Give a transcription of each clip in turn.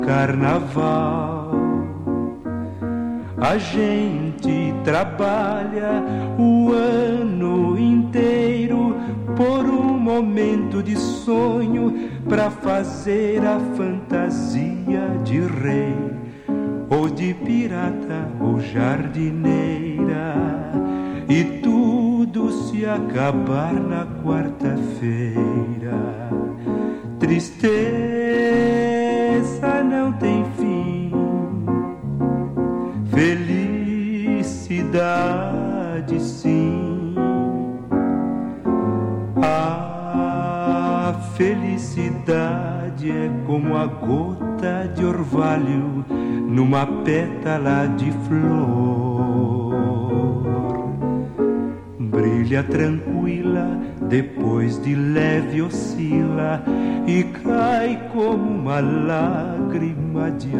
carnaval. A gente trabalha o ano inteiro por um momento de sonho pra fazer a fantasia de rei ou de pirata ou jardineira, e tudo se acabar na quarta-feira. Tristeza não tem fim, felicidade sim. A felicidade é como a gota de orvalho numa pétala de flor. Brilha tranquila, depois de leve oscila e cai como uma lágrima de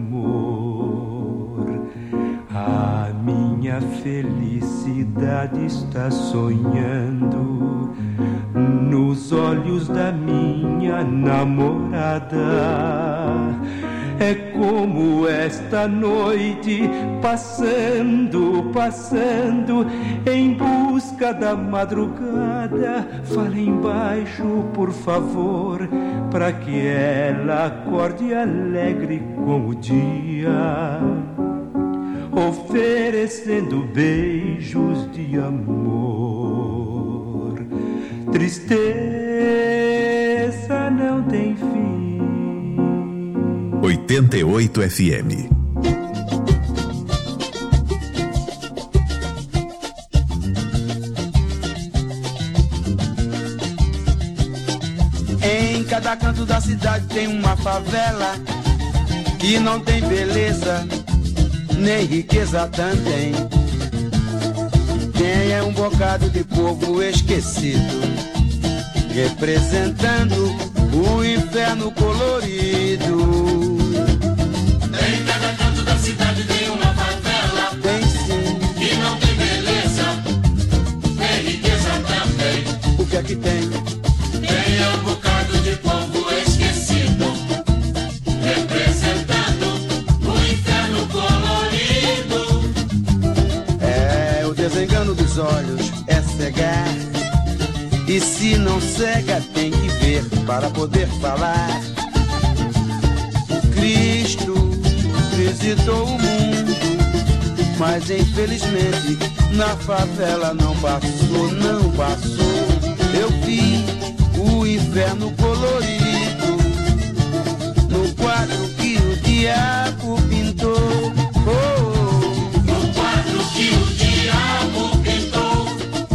amor. A minha felicidade está sonhando nos olhos da minha namorada. É como esta noite, passando, passando, em busca da madrugada. Falem baixo, por favor, para que ela acorde alegre com o dia, oferecendo beijos de amor. Tristeza não tem fim. 88 FM. Em cada canto da cidade tem uma favela que não tem beleza nem riqueza também. Tem um bocado de povo esquecido, representando o inferno colorido. Em cada canto da cidade tem uma favela, tem sim, que não tem beleza, nem riqueza também. O que é que tem? Tem um bocado de povo esquecido, representando o inferno colorido. É, o desengano dos olhos é cegar, e se não cega tem que ver para poder falar. Cristo visitou o mundo, mas infelizmente na favela não passou, não passou. Eu vi o inferno colorido no quadro que o diabo pintou. No quadro que o diabo pintou.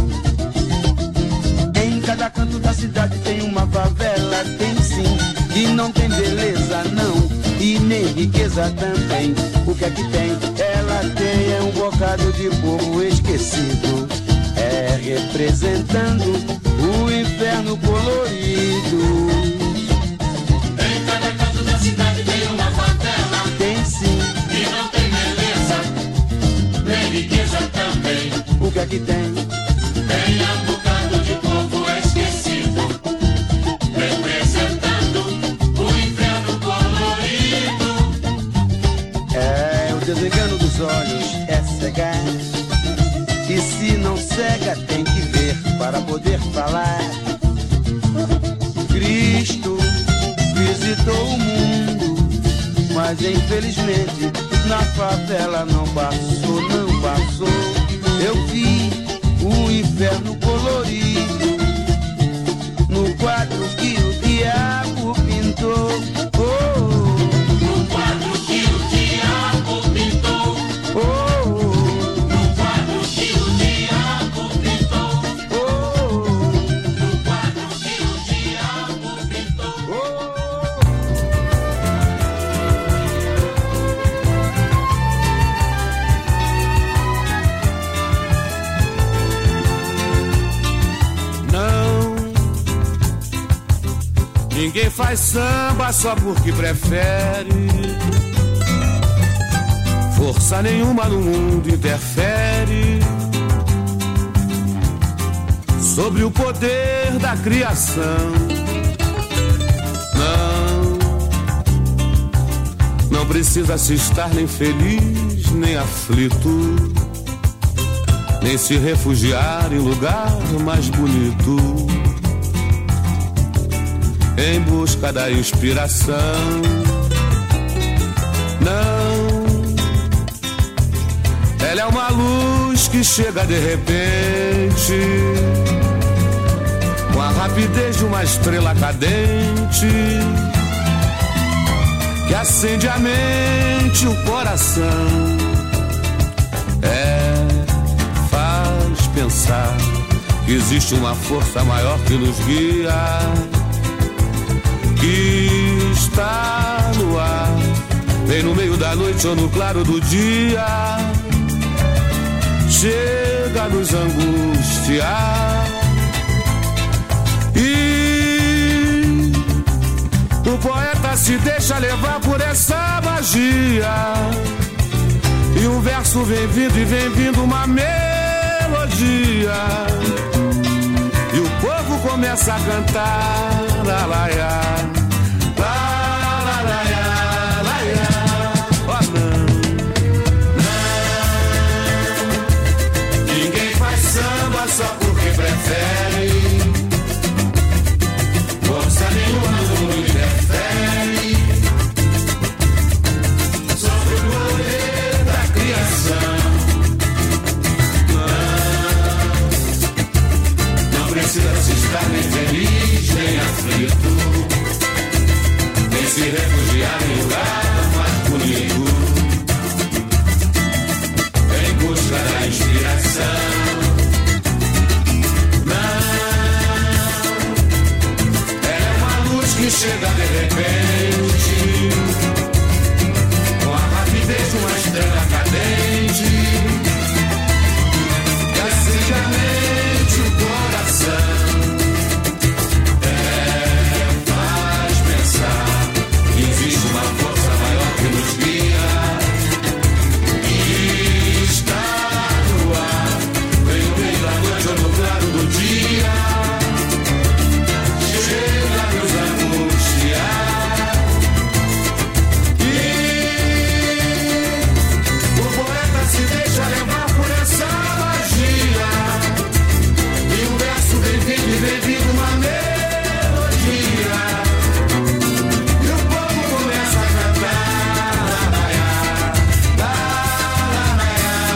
Em cada canto da cidade tem uma favela, tem sim, e não tem beleza não, e nem riqueza também. O que é que tem? Ela tem um bocado de povo esquecido, é representando o inferno colorido. Em cada canto da cidade tem uma favela, tem sim, e não tem beleza nem riqueza também. o que é que tem? Tem um bocado de povo esquecido, representando o inferno colorido. É, o desengano dos olhos é cegar, e se não cega tem que ver para poder falar. Cristo visitou o mundo, mas infelizmente na favela não passou, não passou. Eu vi o inferno colorido no quadro que o diabo pintou. No quadro que o diabo pintou. No quadro que o diabo pintou. No quadro que o diabo pintou. Não, ninguém faz samba só porque prefere. Força nenhuma no mundo interfere sobre o poder da criação. Não, Não precisa se estar nem feliz, nem aflito, nem se refugiar em lugar mais bonito, em busca da inspiração. Não, ela é uma luz que chega de repente, com a rapidez de uma estrela cadente, que acende a mente, o coração. Faz pensar que existe uma força maior que nos guia, que está no ar, vem no meio da noite ou no claro do dia, chega a nos angustiar. E o poeta se deixa levar por essa magia, e um verso vem vindo uma melodia, e o povo começa a cantar, la la ya, la la la ya, la ya. Oh não, não, ninguém faz samba só porque prefere, força nenhuma no mundo interfere sobre o poder da criação. Não precisa se estar nem feliz, nem aflito, nem se refugiar em lugar mais bonito, em busca da inspiração. Que chega de repente, com a rapidez de uma estrela cadente, que acende a mente, o coração. Faz pensar que existe uma força maior que nos guia, e está no ar, vem no meio da noite ou no claro do dia, chega nos angustiar. E o poeta se deixa levar por essa magia, e o verso vem vindo uma melodia, e o povo começa a cantar, la la la la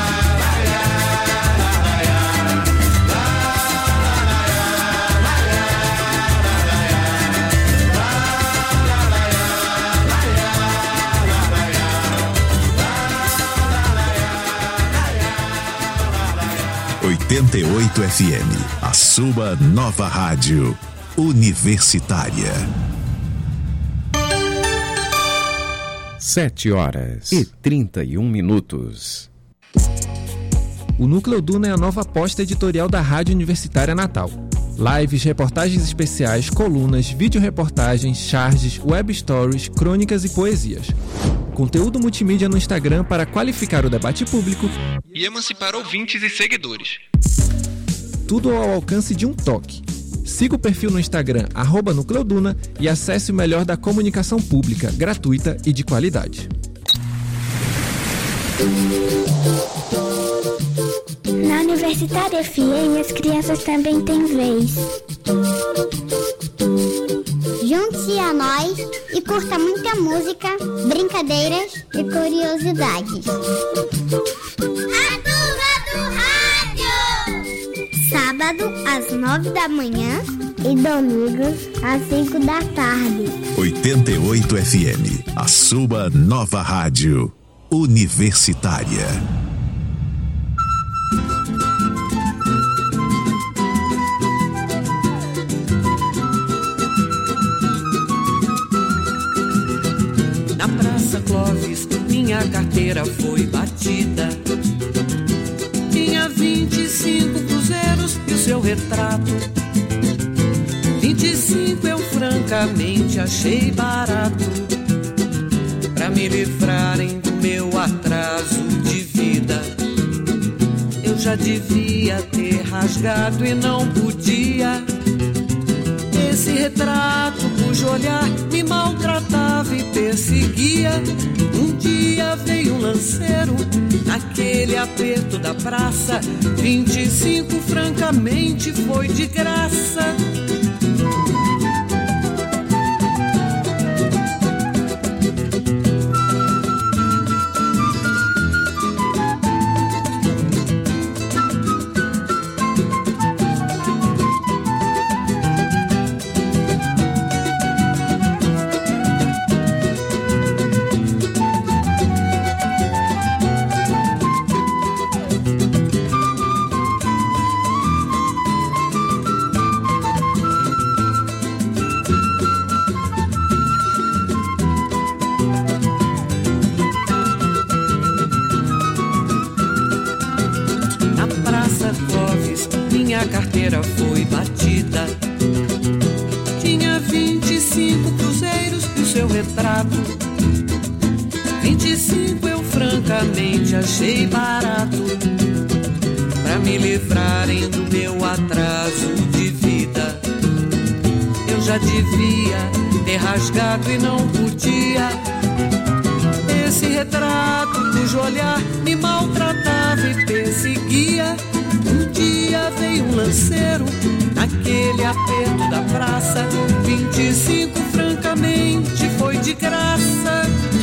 ...88 FM, a sua nova rádio universitária. 7h31. O Núcleo Duna é a nova aposta editorial da Rádio Universitária Natal. Lives, reportagens especiais, colunas, vídeo-reportagens, charges, web stories, crônicas e poesias. Conteúdo multimídia no Instagram para qualificar o debate público e emancipar ouvintes e seguidores. Tudo ao alcance de um toque. Siga o perfil no Instagram @NúcleoDuna e acesse o melhor da comunicação pública, gratuita e de qualidade. Na Universitária FM, as crianças também têm vez. Junte-se a nós e curta muita música, brincadeiras e curiosidades. A Turma do Rádio! Sábado, às 9 da manhã e domingos, às 5 da tarde. 88 FM, a sua nova rádio universitária. Na Praça Clóvis, minha carteira foi batida. Tinha 25 cruzeiros e o seu retrato. 25 eu francamente achei barato, pra me livrarem do meu atraso de vida. Eu já devia ter rasgado e não podia. Esse retrato cujo olhar me maltratava e perseguia, dia veio um lanceiro, naquele aperto da praça, 25 francamente foi de graça. Minha carteira foi batida. Tinha 25 cruzeiros e o seu retrato. 25 eu francamente achei barato, pra me livrarem do meu atraso de vida. Eu já devia ter rasgado e não podia. Esse retrato cujo olhar me maltratava e perseguia. Um dia veio um lanceiro, naquele aperto da praça, 25 francamente foi de graça.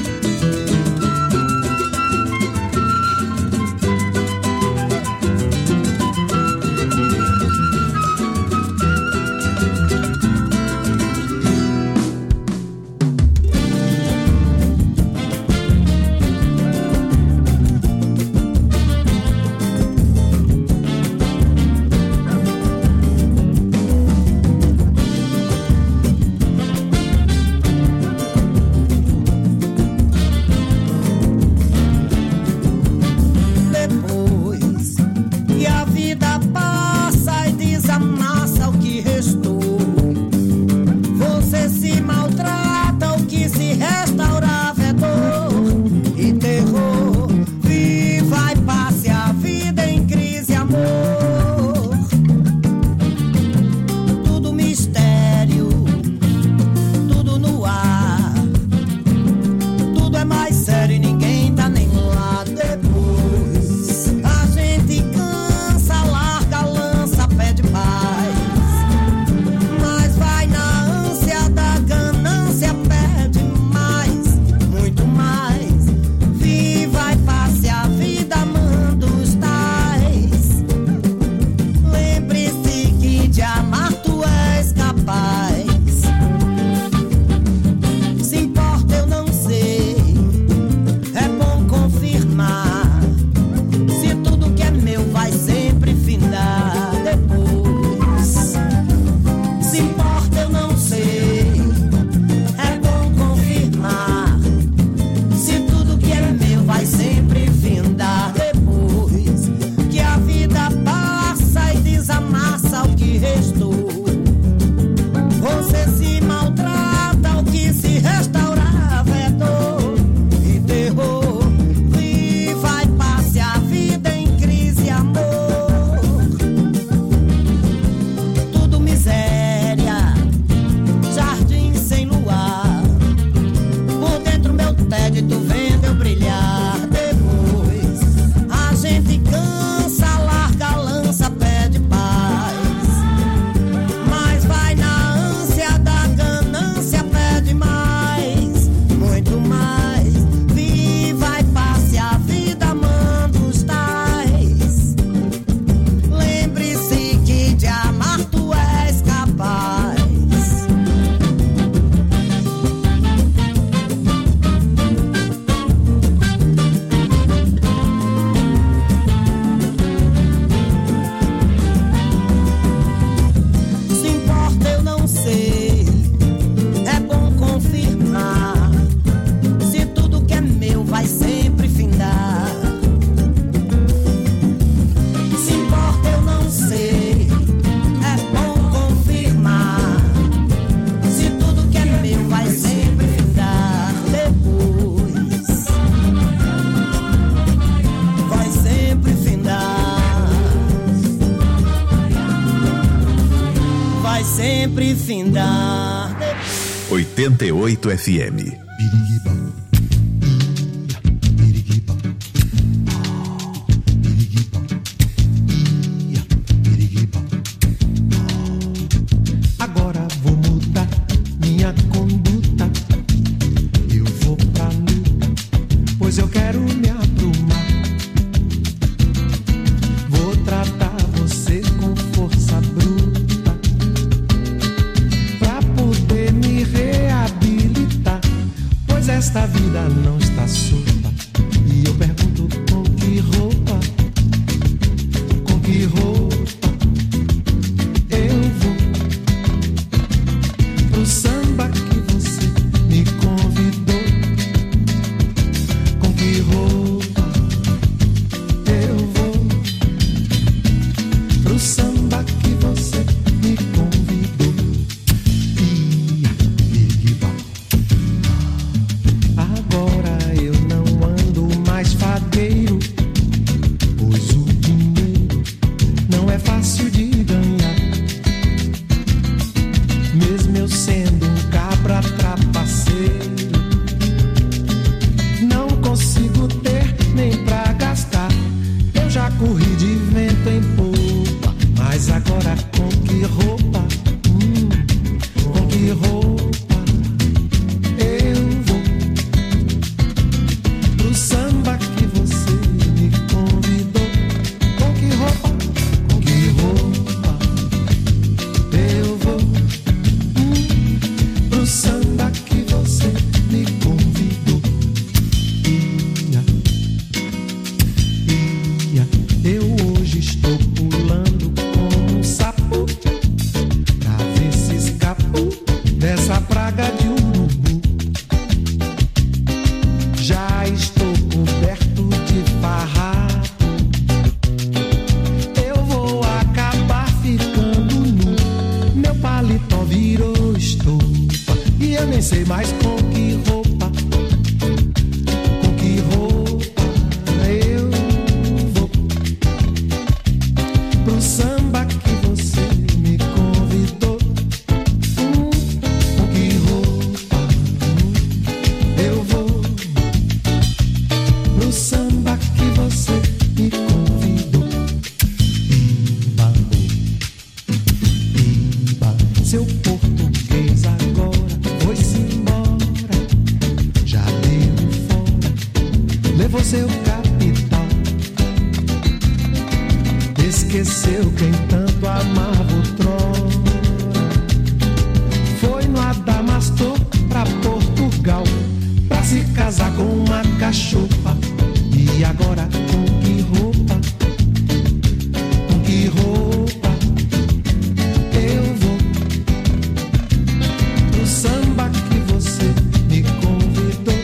sempre findar. 88 FM. não está solta. E eu pergunto com que roupa eu vou pro samba que você me convidou. Com que roupa eu vou pro samba que você me convidou. Agora eu não ando mais fadeiro, pois o dinheiro não é fácil de ganhar. Mesmo eu sendo um cabra trapaceiro, não consigo ter nem pra gastar. Eu já corri de vento em popa, mas agora com que roupa? Com que roupa eu vou pro samba que você me convidou? Com que roupa eu vou pro samba que você me convidou? Eu hoje estou pulando como um sapo pra ver se escapo dessa praga de urubu. Já estou coberto de farrapo, eu vou acabar ficando nu. Meu paletó virou estopa e eu nem sei mais com que roupa eu vou pro samba que você me convidou. Com que roupa eu vou pro samba que você me convidou. Seu português agora foi-se embora, já deu fora, levou seu capital, esqueceu quem tanto amava outrora. Foi no Adamastor pra Portugal pra se casar com uma cachopa. E agora com que roupa eu vou pro samba que você me convidou?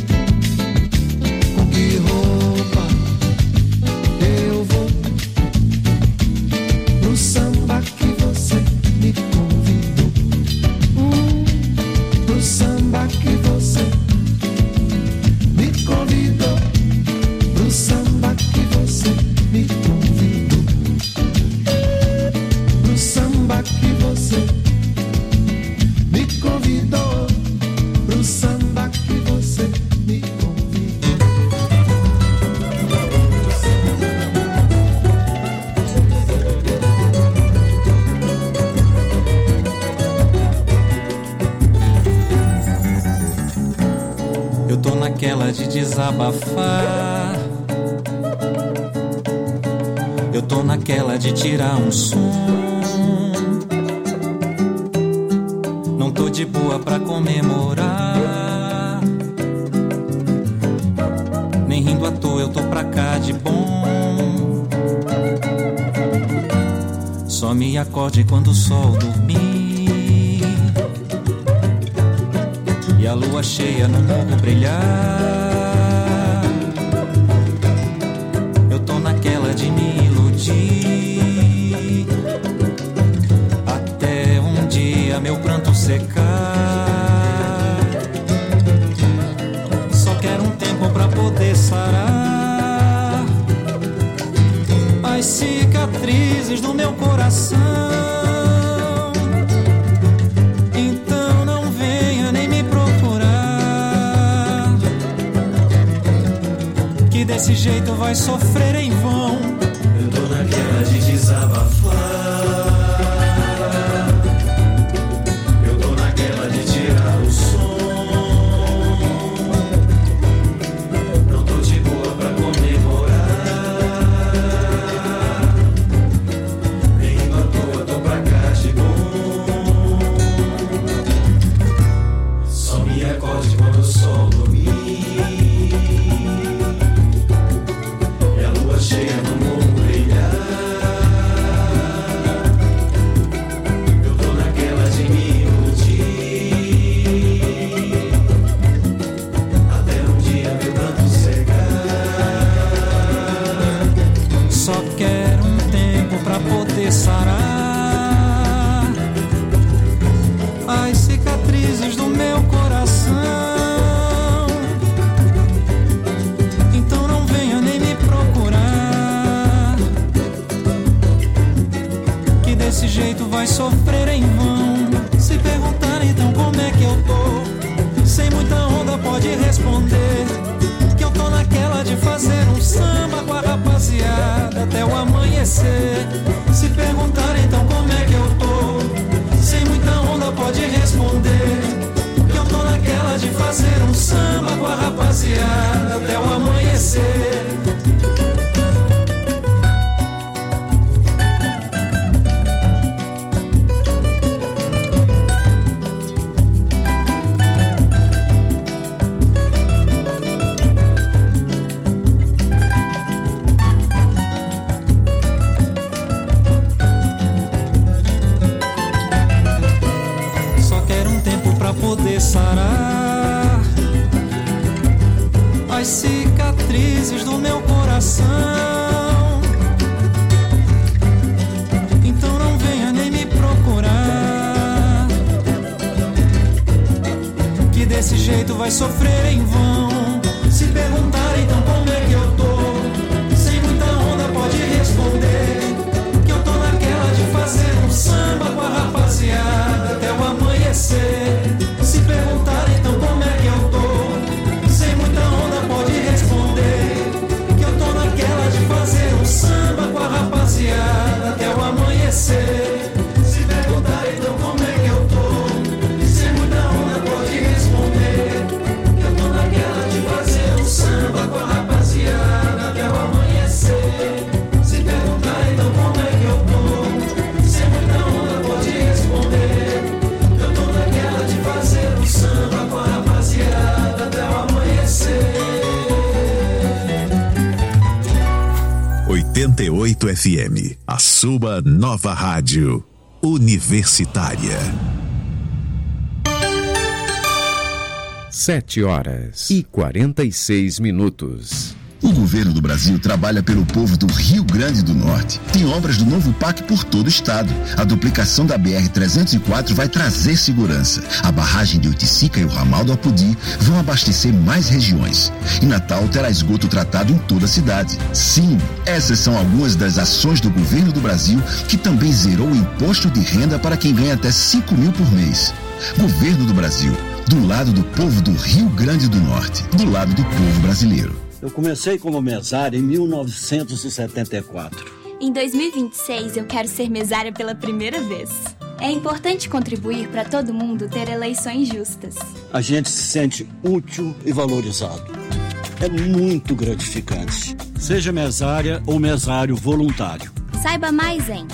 Com que roupa eu vou pro samba que você me convidou? Pro samba que você me convidou. Pro samba que você me convidou. Pro samba que você me convidou. Pro samba que você me convidou. Eu tô naquela de desabafar, eu tô naquela de tirar um som. Não tô de boa pra comemorar, nem rindo à toa, eu tô pra cá de bom. Só me acorde quando o sol dormir e a lua cheia no morro brilhar. Eu tô naquela de me iludir até um dia meu pranto secar. Só quero um tempo pra poder sarar as cicatrizes do meu coração. Então não venha nem me procurar, que desse jeito vai sofrer em vão. Eu tô naquela de desabafar, eu tô naquela de tirar o som. Não tô de boa pra comemorar, nem indo à toa, tô pra cá de bom. Só me acorde quando o sol dormir sofrer em vão. Se perguntar então como é que eu tô, sem muita onda pode responder que eu tô naquela de fazer um samba com a rapaziada até o amanhecer. Se perguntar então como é que eu tô, sem muita onda pode responder que eu tô naquela de fazer um samba com a rapaziada até o amanhecer. Poder sarar as cicatrizes do meu coração. Então não venha nem me procurar, que desse jeito vai sofrer em vão. Se perguntar então como é que eu tô, sem muita onda pode responder que eu tô naquela de fazer um samba com a rapaziada até o amanhecer. Se perguntar então como é que eu tô, sem muita onda pode responder que eu tô naquela de fazer um samba com a rapaziada até o amanhecer. Se perguntar então como é que eu tô, sem muita onda pode responder que eu tô naquela de fazer um samba com a rapaziada até o amanhecer. Se perguntar então como é que eu tô, sem muita onda pode responder que eu tô naquela de fazer um samba com a rapaziada até o amanhecer. 88 FM, a sua nova rádio universitária. 7h46. O governo do Brasil trabalha pelo povo do Rio Grande do Norte. Tem obras do novo PAC por todo o estado. A duplicação da BR-304 vai trazer segurança. A barragem de Oiticica e o ramal do Apodi vão abastecer mais regiões. E Natal terá esgoto tratado em toda a cidade. Sim, essas são algumas das ações do governo do Brasil, que também zerou o imposto de renda para quem ganha até 5 mil por mês. Governo do Brasil, do lado do povo do Rio Grande do Norte, do lado do povo brasileiro. Eu comecei como mesária em 1974. Em 2026, eu quero ser mesária pela primeira vez. É importante contribuir para todo mundo ter eleições justas. A gente se sente útil e valorizado. É muito gratificante. Seja mesária ou mesário voluntário. Saiba mais em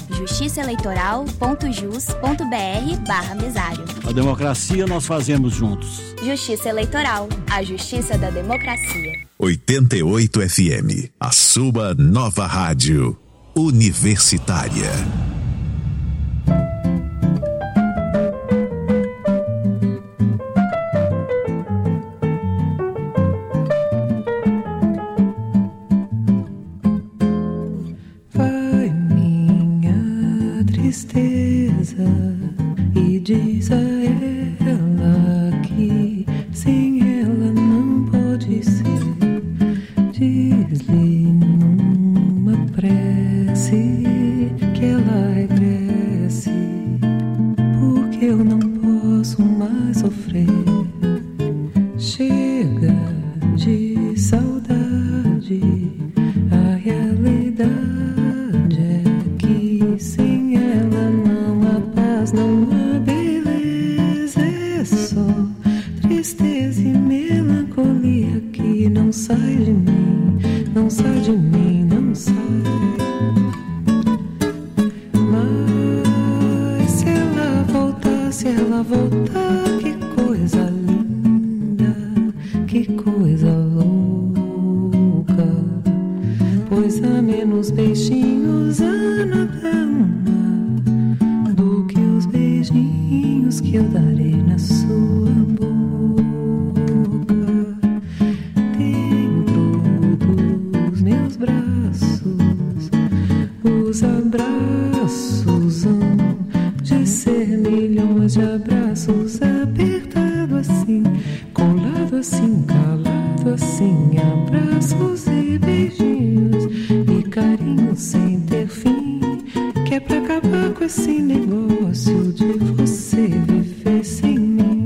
justiçaeleitoral.jus.br/mesário. A democracia nós fazemos juntos. Justiça Eleitoral, a justiça da democracia. 88 FM, a sua nova rádio universitária. Vai minha tristeza e diz a ela que sem ela não pode ser. Diz-lhe numa prece que ela regresse, porque eu não posso mais sofrer. Chega de saudade, a realidade é que sem ela não há paz, não há beleza, é só tristeza e melancolia que não sai de mim, não sai de mim, não sai. Mas se ela voltar, que coisa linda, que coisa louca. Pois há menos beijinhos a nada uma do que os beijinhos que eu darei na sua boca. Dentro dos meus braços, os abraços hão de ser milhões de abraços, apertado assim, colado assim, calado assim, abraços e beijinhos e carinhos sem ter fim, que que é pra acabar com esse negócio de você viver sem mim.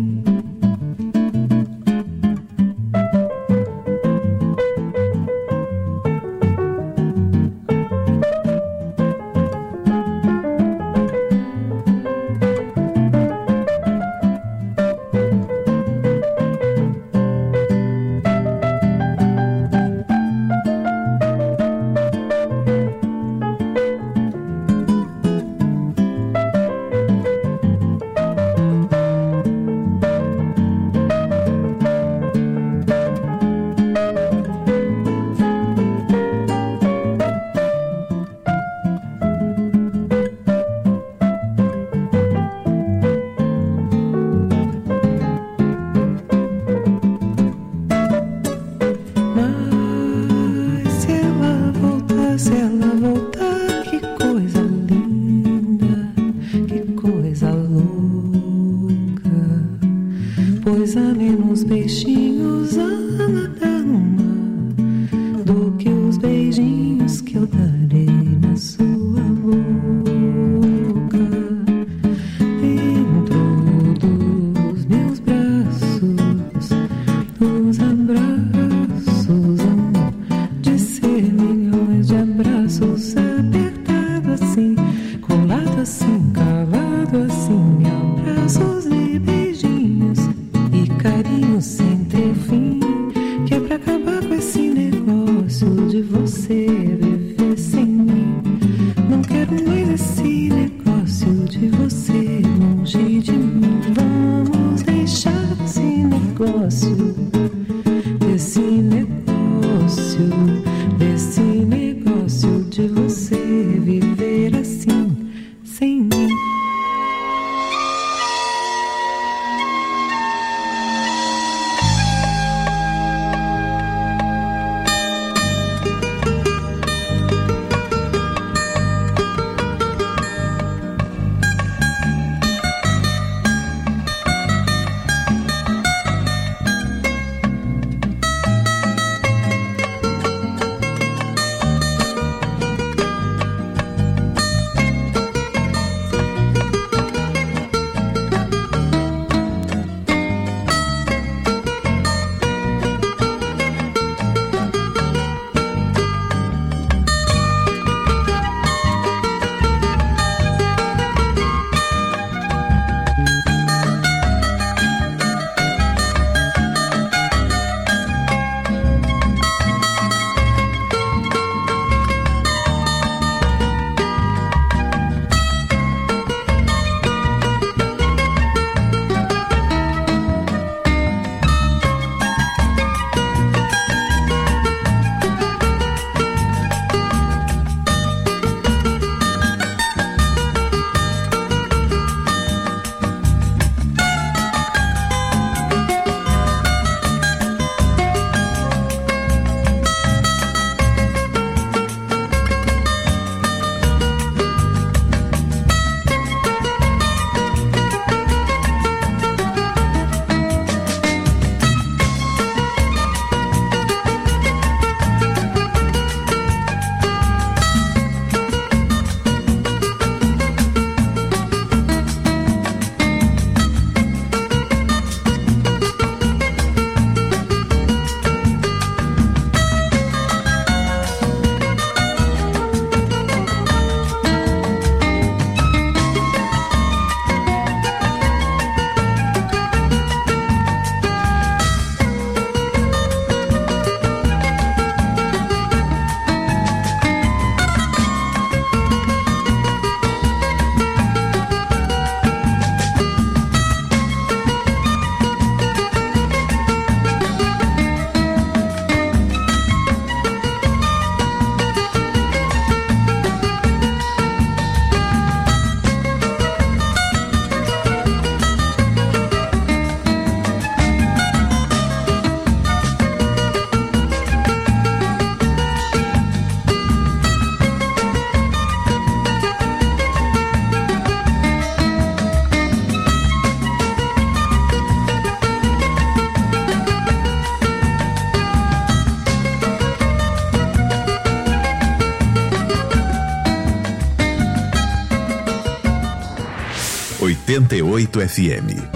88 FM.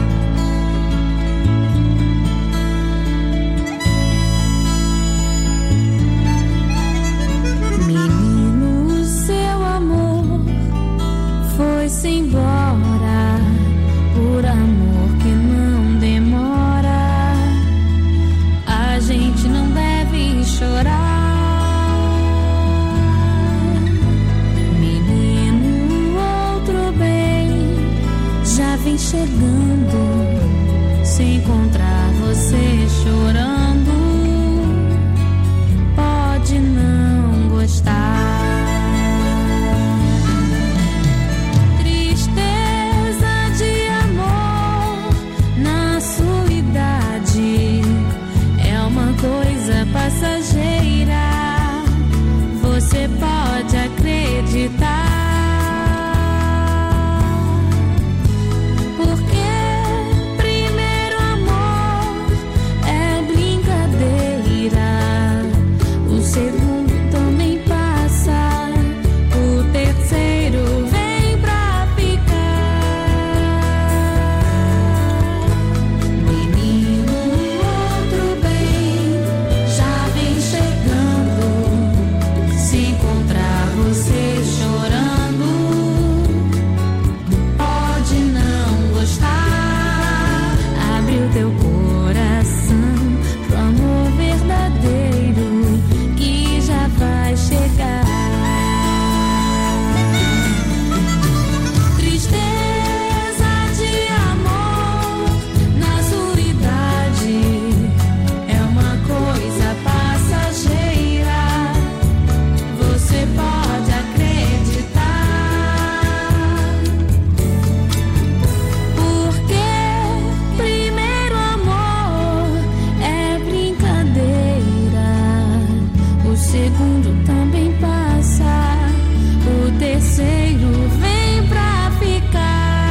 Foi-se embora por amor que não demora. A gente não deve chorar. Menino, outro bem já vem chegando. Se encontrar você chorando, pode não gostar. Coisa passageira, você pode acreditar, porque primeiro amor é brincadeira, o segundo também passa, o terceiro vem pra ficar. Menino, outro bem já vem chegando. Se encontrar você chorando, pode não gostar. Abre o teu coração pro amor verdadeiro que já vai chegar. Tristeza de amor na solidade é uma coisa passageira, você pode acreditar, porque primeiro amor é brincadeira, o segundo também passa, o terceiro vem pra ficar.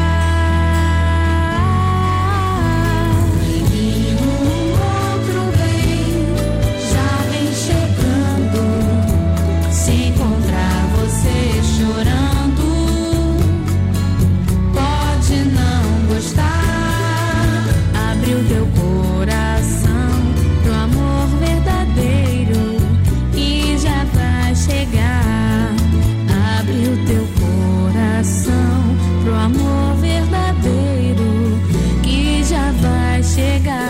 Menino, outro bem já vem chegando. Se encontrar você chorando, pode não gostar. Abre o teu coração pro amor verdadeiro que já vai chegar. Abre o teu coração pro amor verdadeiro que já vai chegar.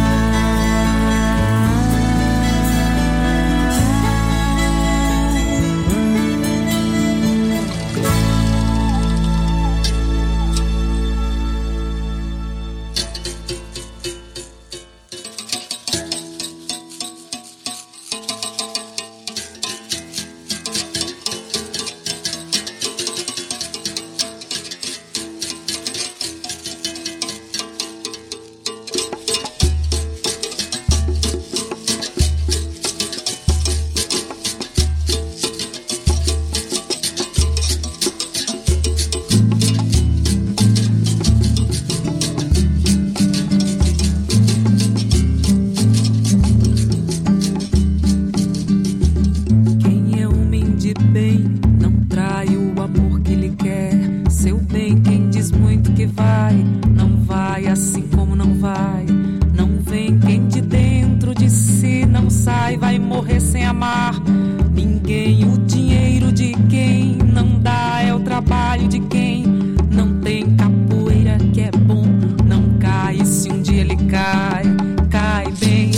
Quem é homem de bem não trai o amor que lhe quer. Seu bem, quem diz muito que vai, não vai, assim como não vai. Não vem quem de dentro de si não sai, vai morrer sem amar ninguém. O dinheiro de quem não dá é o trabalho de quem não tem. Capoeira que é bom não cai, e se um dia ele cai, cai bem.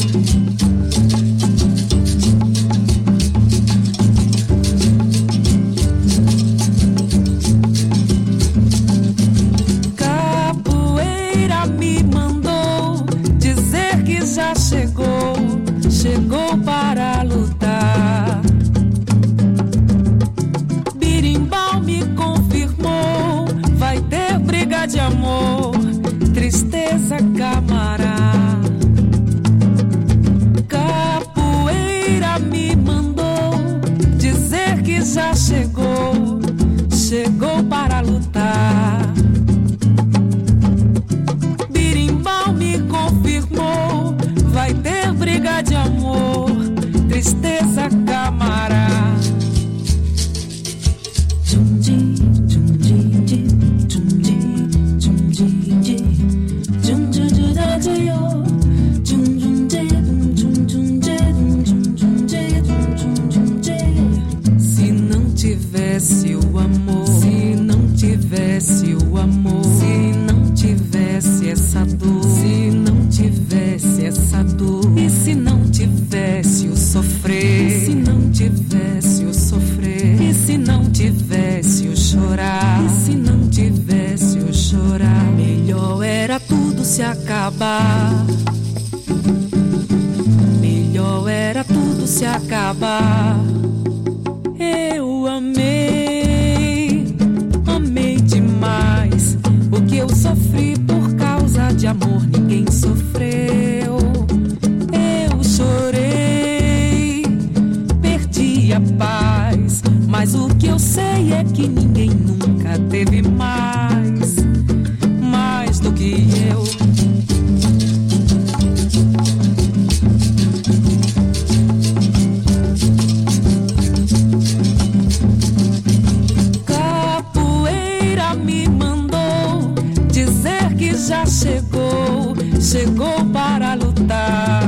Capoeira me mandou dizer que já chegou, chegou para lutar. Birimbau me confirmou, vai ter briga de amor, tristeza camará. Capoeira me mandou dizer que já chegou, chegou para lutar. Birimbau me confirmou, vai ter briga de amor, acabar. Melhor era tudo se acabar. Eu amei, amei demais. O que eu sofri por causa de amor ninguém sofreu. Eu chorei, perdi a paz, mas o que eu sei é que ninguém nunca teve mais do que eu. Capoeira me mandou dizer que já chegou para lutar.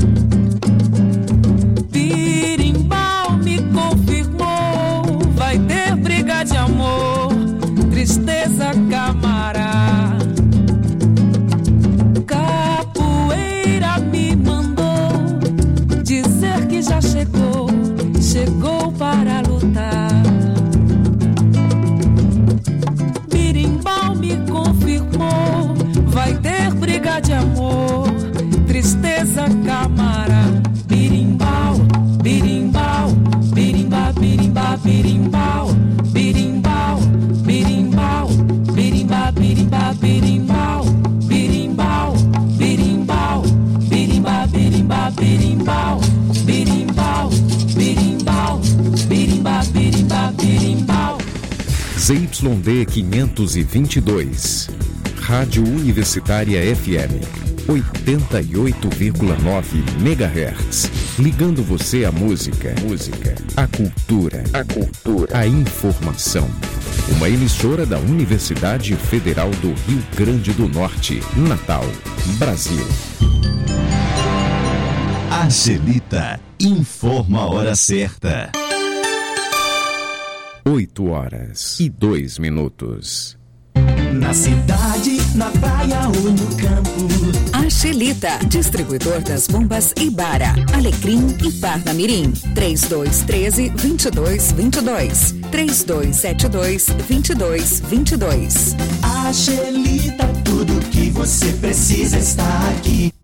Birimbau me confirmou, vai ter briga de amor, tristeza camará. Capoeira me mandou dizer que já chegou para lutar. Birimbau me confirmou, vai ter briga de amor, tristeza camará. Birimbau, birimbau, birimba, birimba, birimbau, birimbau, birimbau, birimba, birimba, birimbau, birimbau, birimbau, birimba, birimba, birimbau, birimbau, birimbau, birimba, birimba, birimbau. ZYD 522, Rádio Universitária FM, 88,9 MHz. Ligando você à música, à cultura, à informação. Uma emissora da Universidade Federal do Rio Grande do Norte, Natal, Brasil. Angelita informa a hora certa. 8h02. Na cidade, na praia ou no campo. Angelita, distribuidor das bombas Ibara, Alecrim e Parnamirim. 3213-2222. 3272-2222. Angelita, tudo que você precisa está aqui.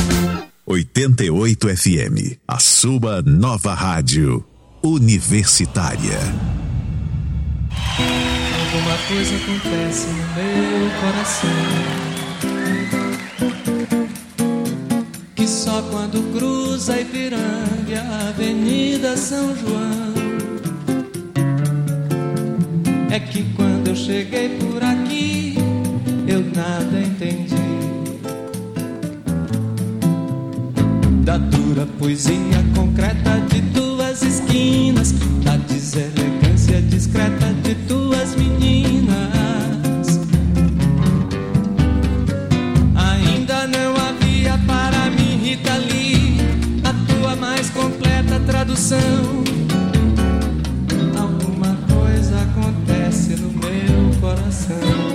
88 FM, a sua nova rádio universitária. Alguma coisa acontece no meu coração, que só quando cruza Ipiranga e a Avenida São João, é que quando eu cheguei por aqui eu nada entendi da dura poesia concreta de tuas esquinas, da deselegância discreta de tuas meninas. Ainda não havia para mim, Rita Lee, a tua mais completa tradução. Alguma coisa acontece no meu coração,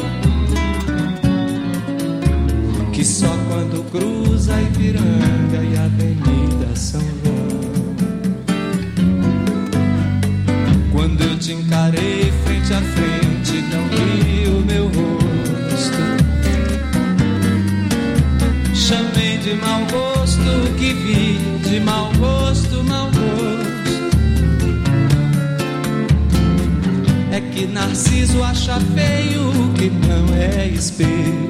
que só quando cruza Ipiranga e a Avenida São João, quando eu te encarei frente a frente, não vi o meu rosto. Chamei de mau gosto o que vi, de mau gosto, mau gosto. É que Narciso acha feio o que não é espelho,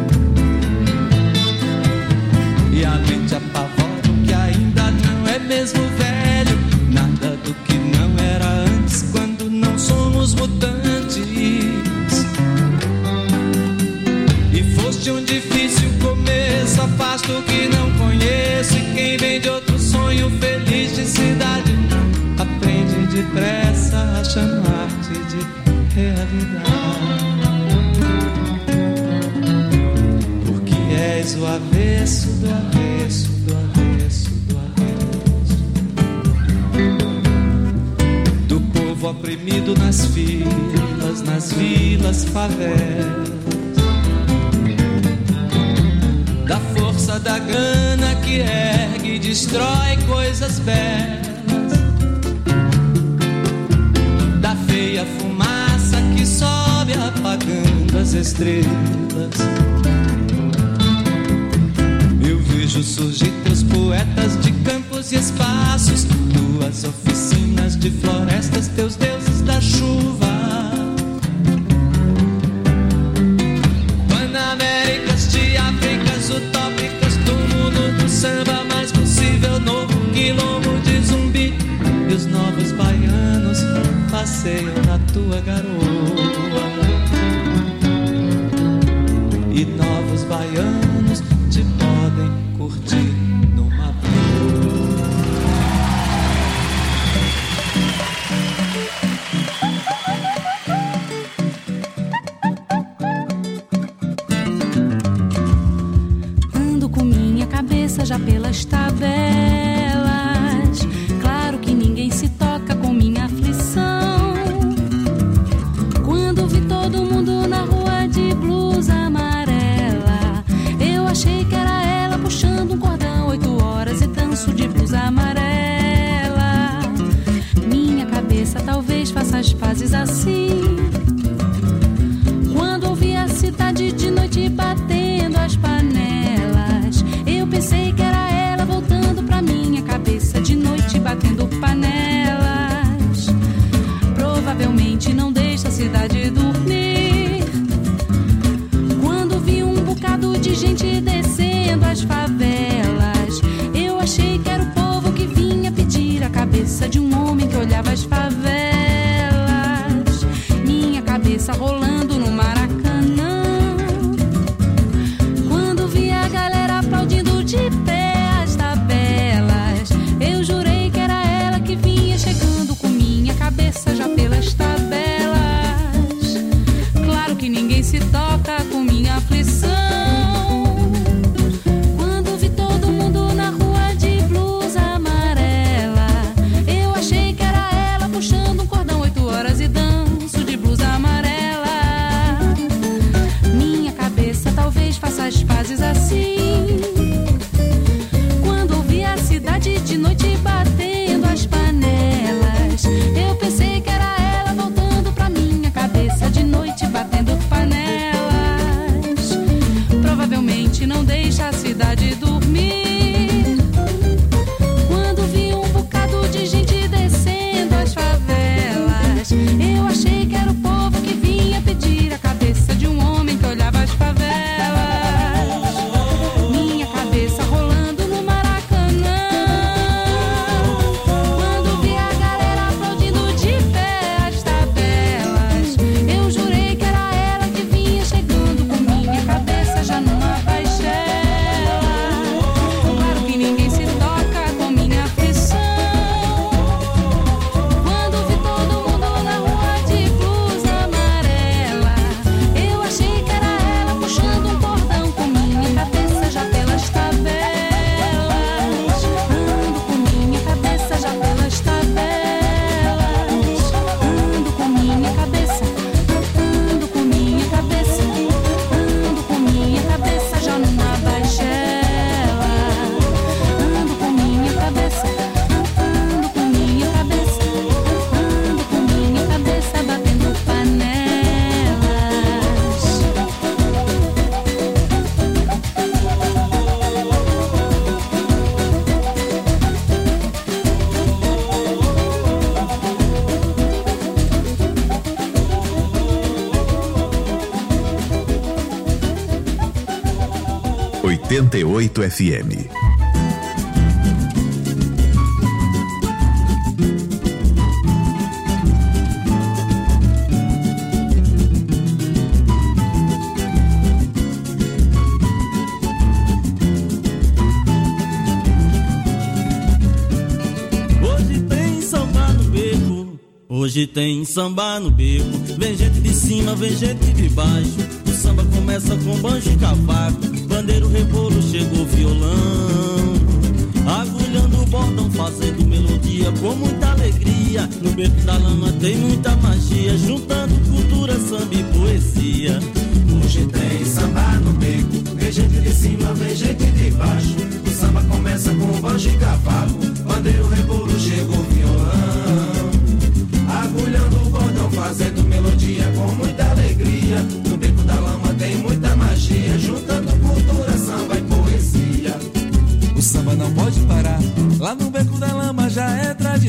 e a mente apavora que ainda não é mesmo velho. Nada do que não era antes, quando não somos mutantes. E foste um difícil começo, afasto o que não conheço. E quem vem de outro sonho feliz de cidade, aprende depressa a chamar-te de realidade. Porque és o avesso do avesso, do avesso, do avesso, do povo oprimido nas filas, nas vilas, favelas, da força da gana que ergue e destrói coisas belas, da feia fumaça que sobe apagando as estrelas, vejo surgir teus poetas de campos e espaços, tuas oficinas de florestas, teus deuses da chuva. Panaméricas de Áfricas utópicas do mundo do samba mais possível, novo quilombo de Zumbi. E os novos baianos passeiam na tua garoa. E novos baianos te podem curtir numa boa. Ando com minha cabeça já pelas tabelas. Claro que ninguém se toca com minha aflição. Quando vi todo mundo na rua de blusa amarela, eu achei que era ela puxando um cordão 8 horas e danço de blusa amarela. Minha cabeça talvez faça as pazes assim. Quando ouvi a cidade de noite batendo as panelas, eu pensei que era ela voltando pra minha cabeça de noite batendo panelas. Provavelmente não deixa a cidade dormir. Quando vi um bocado de gente descendo as favelas, eu achei que era o povo que vinha pedir a cabeça de um homem que olhava as favelas. Minha cabeça rolando no Maracanã. Quando vi a galera aplaudindo de pé as tabelas, eu jurei que era ela que vinha chegando com minha cabeça já pelas tabelas. Claro que ninguém se toca com minha aflição. Quando vi todo mundo na rua de blusa amarela, eu achei que era ela puxando um cordão 8 horas e danço de blusa amarela. Minha cabeça talvez faça as pazes assim. Quando ouvi a cidade de noite batendo as panelas, eu pensei que era ela voltando pra minha cabeça de noite batendo panelas. Provavelmente não deixa a cidade dormir. Quando vi um bocado de gente descendo as favelas, eu achei que era o povo que vinha pedir a cabeça de um homem que olhava as favelas. Minha cabeça rolando no Maracanã. Quando vi a galera aplaudindo de pé as tabelas, eu jurei que era ela que vinha chegando com minha cabeça já numa baixela. Claro que ninguém se toca com minha aflição. Quando vi todo mundo na rua de blusa amarela, eu achei que era ela puxando um cordão com minha cabeça já pelas tabelas. Ando com minha cabeça já pelas tabelas. Ando com minha cabeça, ando com minha cabeça, ando com minha cabeça já numa baixela. Ando com minha cabeça, ando com minha cabeça, ando com minha cabeça batendo panelas. FM 88 FM. Hoje tem samba no beco, vem gente de cima, vem gente de baixo. O samba começa com banjo e cavaco, pandeiro, rebolo, chegou violão. Agulhando o bordão, fazendo melodia com muita alegria. No beco da lama tem muita magia, juntando cultura, samba e poesia. Hoje tem samba no beco, vem gente de cima, vem gente de baixo. O samba começa com banjo e cavaco, pandeiro, rebolo, chegou violão. Agulhando o bordão, fazendo melodia com muita alegria. No beco da lama tem muita magia, juntando cultura, samba e poesia.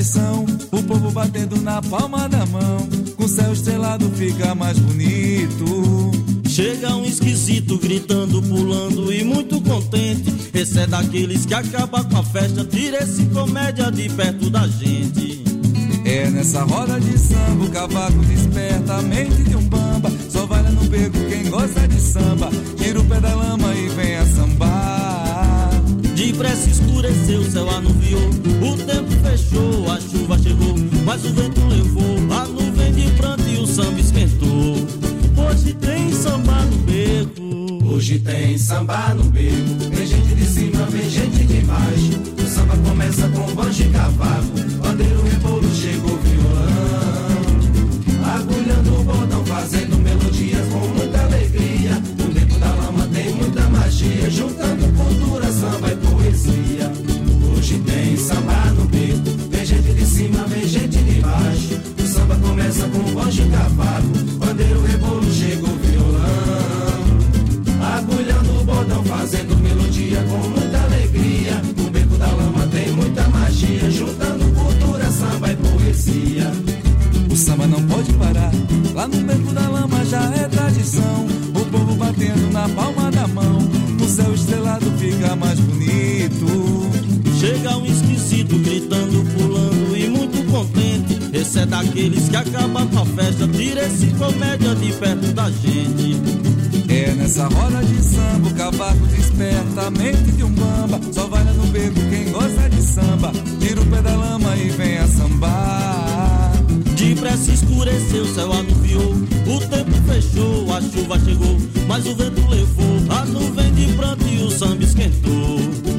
tradição, o povo batendo na palma da mão, com o céu estrelado fica mais bonito. Chega um esquisito gritando, pulando e muito contente. Esse é daqueles que acaba com a festa, tira esse comédia de perto da gente. É nessa roda de samba o cavaco desperta a mente de um bamba. Só vai lá no beco quem gosta de samba, tira o pé da lama e vem a sambar. Depressa escureceu, o céu anuviou, o tempo fechou, a chuva chegou, mas o vento levou a nuvem de pranto e o samba esquentou. Hoje tem samba no beco, hoje tem samba no beco. Vem gente de cima, vem gente de baixo. O samba começa com banjo e cavaco, pandeiro, rebolo, chegou violão, agulhando o bordão, fazendo melodias com muita alegria. No beco da lama tem muita magia, juntando cultura, samba e poesia. Hoje tem samba no beco, vem gente de cima, vem gente de baixo. O samba começa com banjo e cavaco, pandeiro, rebolo, chegou violão, agulhando o bordão, fazendo melodia com muita alegria. No beco da lama tem muita magia, juntando cultura, samba e poesia. O samba não pode parar, lá no beco da lama já é tradição. O povo batendo na palma da mão, o céu estrelado fica mais bonito. Chega um esquisito gritando, pulando e muito contente. Esse é daqueles que acaba com a festa, tira esse comédia de perto da gente. É nessa roda de samba o cavaco desperta a mente de um bamba. Só vai lá no beco quem gosta de samba, tira o pé da lama e vem a sambar. Depressa escureceu, o céu anuviou, o tempo fechou, a chuva chegou, mas o vento levou a nuvem de pranto e o samba esquentou.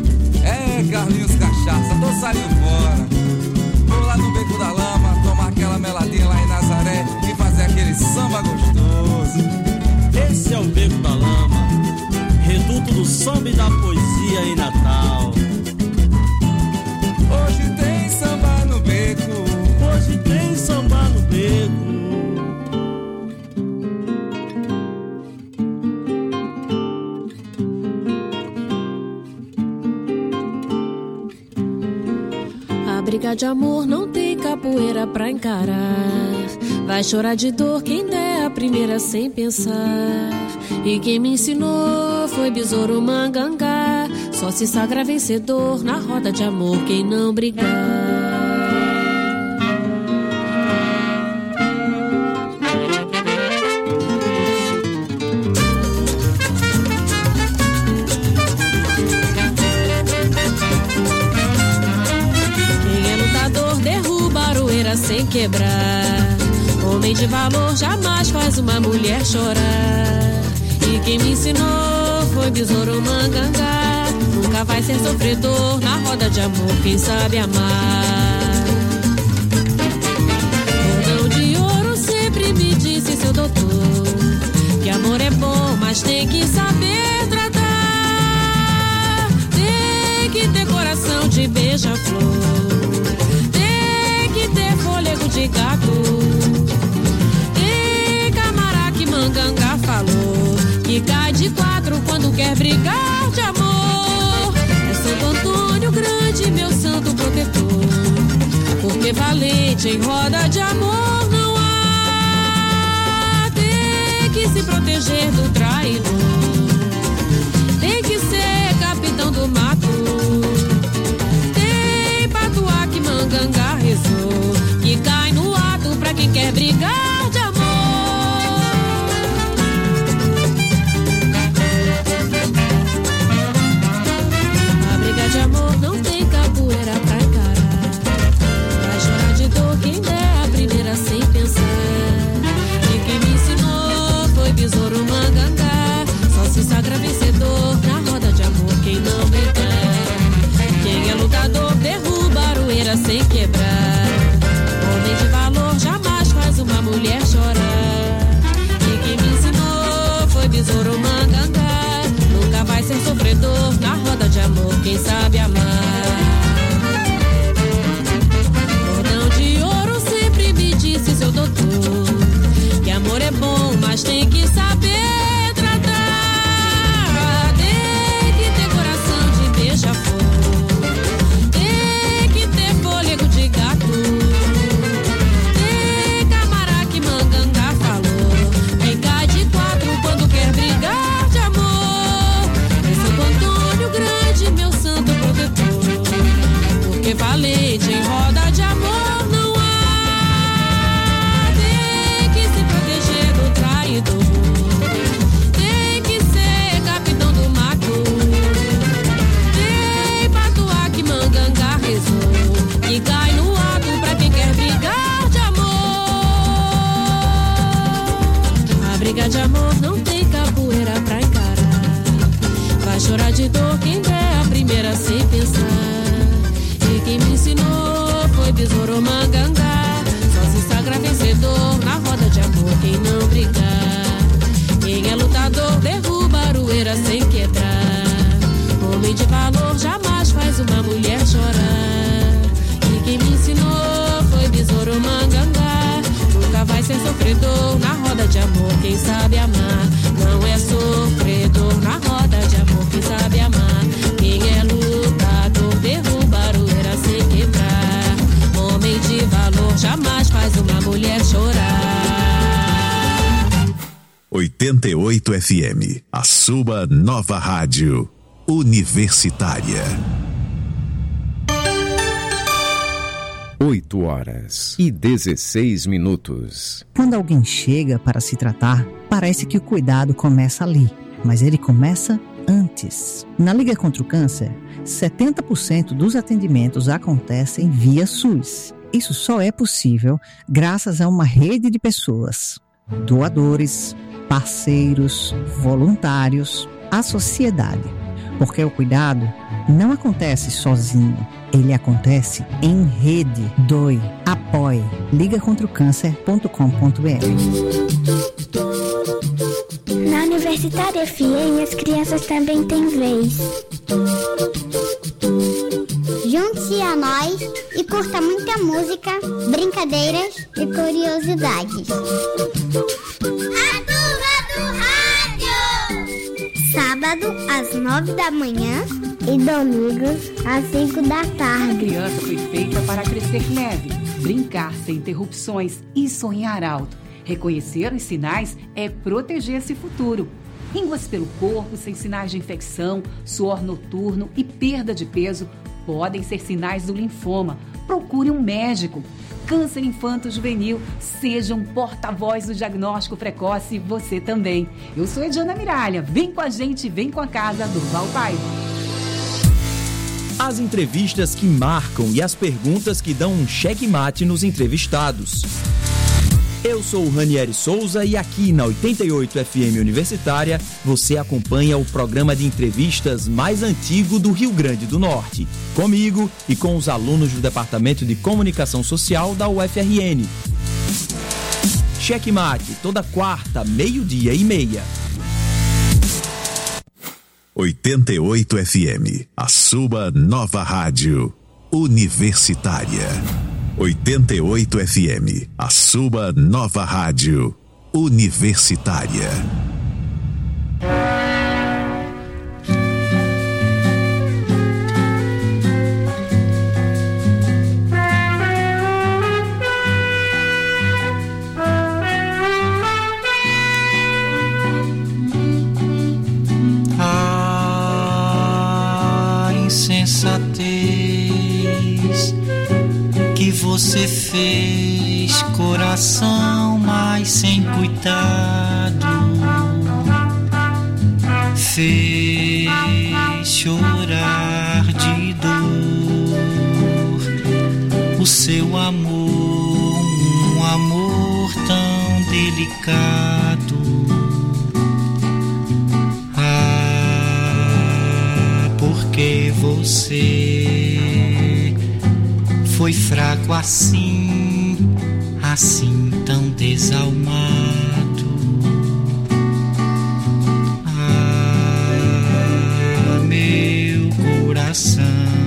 É, Carlinhos Cachaça, tô saindo fora. Vou lá no beco da lama, tomar aquela meladinha lá em Nazaré e fazer aquele samba gostoso. Esse é o Beco da Lama, reduto do samba e da poesia em Natal. Hoje tem samba no beco, hoje tem samba no beco. A briga de amor não tem capoeira pra encarar. Vai chorar de dor quem der a primeira sem pensar. E quem me ensinou foi Besouro Mangangá. Só se sagra vencedor na roda de amor quem não brigar. Sem quebrar, homem de valor jamais faz uma mulher chorar. E quem me ensinou foi Besouro Mangangá. Nunca vai ser sofredor na roda de amor quem sabe amar. Cordão de ouro sempre me disse seu doutor que amor é bom, mas tem que saber tratar. Tem que ter coração de beija-flor, fôlego de gato. E camará que Mangangá falou que cai de quatro quando quer brigar de amor. É Santo Antônio grande, meu santo protetor, porque valente em roda de amor não há. Tem que se proteger do traidor, tem que ser capitão do mato. Tem patuá que Mangangá rezou que cai no ato pra quem quer brigar de amor. A briga de amor não tem capoeira pra encarar. Vai chorar de dor quem der a primeira sem pensar. E quem me ensinou foi Besouro Mangangá. Só se sagra vencedor na roda de amor quem não brigar. Quem é lutador derruba a aroeira sem quebrar. Homem de valor jamais faz uma mulher chorar. E quem me ensinou foi Besouro Mangangá. Nunca vai ser sofredor na roda de amor quem sabe amar. Cordão de ouro sempre me disse seu doutor que amor é bom, mas tem que saber tratar. Tem que ter coração de beija-flor, tem que ter fôlego de gato. besouro mangangá. Só se sagra vencedor na roda de amor quem não brigar. Quem é lutador derruba a aroeira sem quebrar. Homem de valor jamais faz uma mulher chorar. E quem me ensinou foi besouro mangangá. Nunca vai ser sofredor na roda de amor quem sabe amar. Não é sofredor na roda de amor quem sabe amar. Quem é lutador derruba a aroeira sem quebrar. Homem de valor jamais faz uma mulher chorar. 88 FM, a sua nova rádio universitária. 8h16. Quando alguém chega para se tratar, parece que o cuidado começa ali, mas ele começa antes. Na Liga contra o Câncer, 70% dos atendimentos acontecem via SUS. Isso só é possível graças a uma rede de pessoas, doadores, parceiros, voluntários, a sociedade. Porque o cuidado não acontece sozinho, ele acontece em rede. Doe, apoie, ligacontraocâncer.com.br. Na Universitária FM, as crianças também têm vez. Junte-se a nós e curta muita música, brincadeiras e curiosidades. A turma do rádio! Sábado às 9 da manhã e domingos às 5 da tarde. A criança foi feita para crescer leve, brincar sem interrupções e sonhar alto. Reconhecer os sinais é proteger esse futuro. Ínguas pelo corpo sem sinais de infecção, suor noturno e perda de peso podem ser sinais do linfoma. Procure um médico. Câncer infanto-juvenil, seja um porta-voz do diagnóstico precoce, você também. Eu sou Ediana Miralha, vem com a gente, vem com a casa do Val Paiva. As entrevistas que marcam e as perguntas que dão um checkmate nos entrevistados. Eu sou o Ranieri Souza e aqui na 88 FM Universitária você acompanha o programa de entrevistas mais antigo do Rio Grande do Norte. Comigo e com os alunos do Departamento de Comunicação Social da UFRN. Checkmate, toda quarta, 12:30. 88 FM, a sua nova rádio universitária. 88 FM, a sua nova rádio universitária. A insensatez que você fez, coração, mas sem cuidado, fez chorar de dor o seu amor, um amor tão delicado. Ah, porque você foi fraco assim, assim tão desalmado. Ah, meu coração,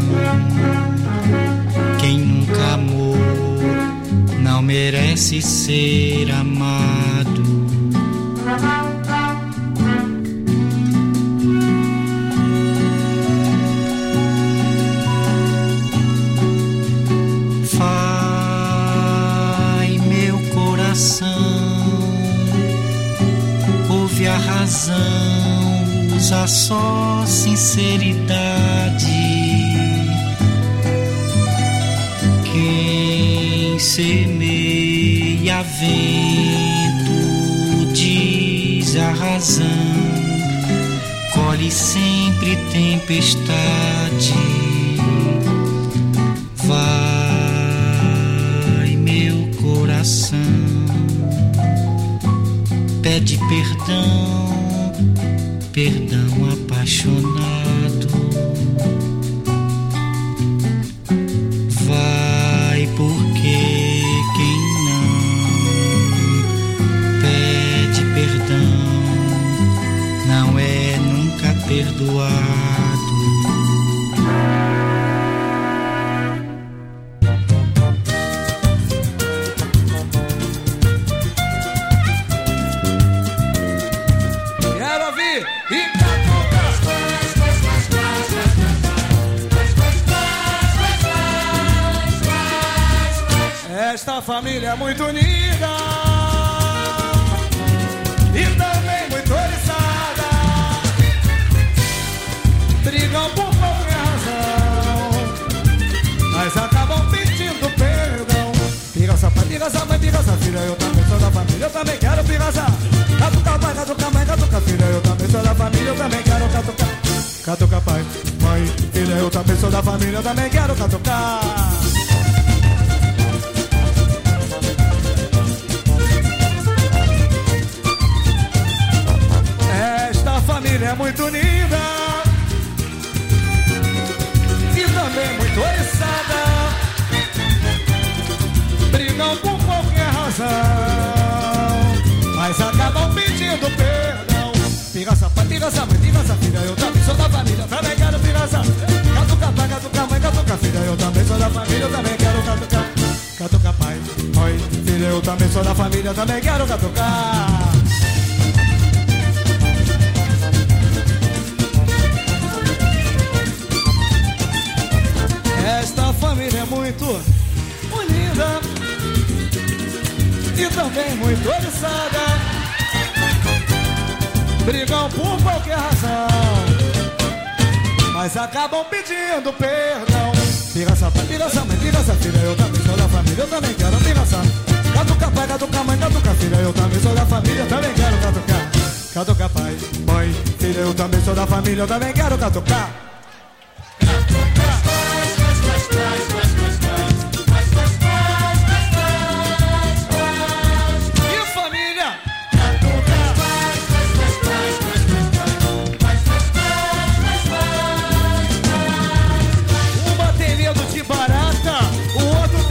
quem nunca amou não merece ser amado. Ouve a razão, usa só sinceridade. Quem semeia vento diz a razão, colhe sempre tempestade. Vai, meu coração, pede perdão, perdão apaixonado. Vai porque quem não pede perdão não é nunca perdoado. Esta família é muito unida e também muito oriçada. Brigam por qualquer razão, mas acabam pedindo perdão. Pirraça pai, pirraça mãe, pirraça filha, eu também sou da família, eu também quero pirraça. Catuca pai, catuca mãe, catuca filha, eu também sou da família, eu também quero catucar. Catuca pai, mãe, filha, eu também sou da família, eu também quero catucar. É muito unida e também muito oriçada. Brigam por qualquer razão, mas acabam pedindo perdão. Pirraça pai, pirraça mãe, pirraça filha, eu também sou da família, eu também quero pirraça. Catuca pai, catuca mãe, catuca filha, eu também sou da família, eu também quero catucar. Catuca pai, mãe, filha, eu também sou da família, eu também quero catucar. Esta família é muito unida e também muito oriçada. Brigam por qualquer razão, mas acabam pedindo perdão. Pirraça pai, pirraça mãe, pirraça filha, eu também sou da família, eu também quero pirraça. Catuca pai, catuca mãe, catuca filha, eu também sou da família, eu também quero catucar. Catuca pai, mãe, filha, eu também sou da família, eu também quero catucar.